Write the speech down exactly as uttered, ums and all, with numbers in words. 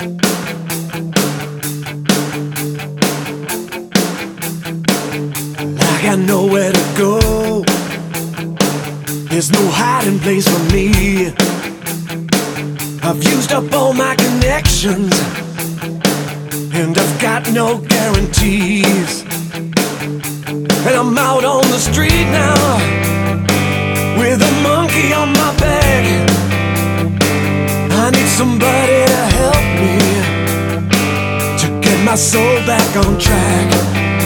I got nowhere to go. There's no hiding place for me. I've used up all my connections, and I've got no guarantees. And I'm out on the street now, with a monkey on my back. I need somebody to help me to get my soul back on track.